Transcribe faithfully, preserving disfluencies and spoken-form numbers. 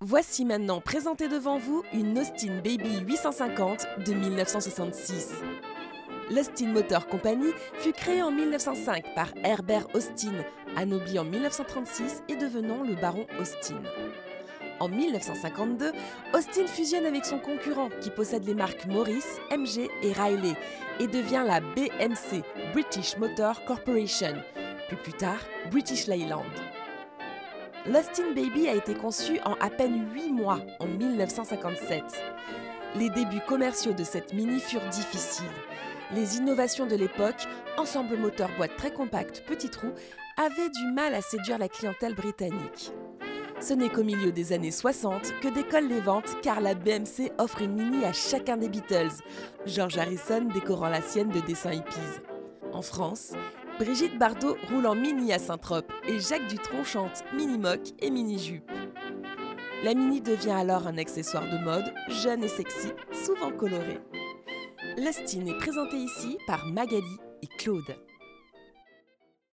Voici maintenant présentée devant vous une Austin Baby huit cent cinquante de mille neuf cent soixante-six. L'Austin Motor Company fut créée en mille neuf cent cinq par Herbert Austin, anobli en mille neuf cent trente-six et devenant le baron Austin. En mille neuf cent cinquante-deux, Austin fusionne avec son concurrent qui possède les marques Morris, M G et Riley et devient la B M C, British Motor Corporation, puis plus tard British Leyland. L'Austin Baby a été conçue en à peine huit mois en mille neuf cent cinquante-sept. Les débuts commerciaux de cette Mini furent difficiles. Les innovations de l'époque, ensemble moteur boîte très compact, petit trou, avaient du mal à séduire la clientèle britannique. Ce n'est qu'au milieu des années soixante que décollent les ventes car la B M C offre une Mini à chacun des Beatles, George Harrison décorant la sienne de dessins hippies. En France, Brigitte Bardot roule en Mini à Saint-Trope et Jacques Dutronc chante Mini-mock et Mini-jupe. La Mini devient alors un accessoire de mode, jeune et sexy, souvent coloré. L'Austin est présentée ici par Magali et Claude.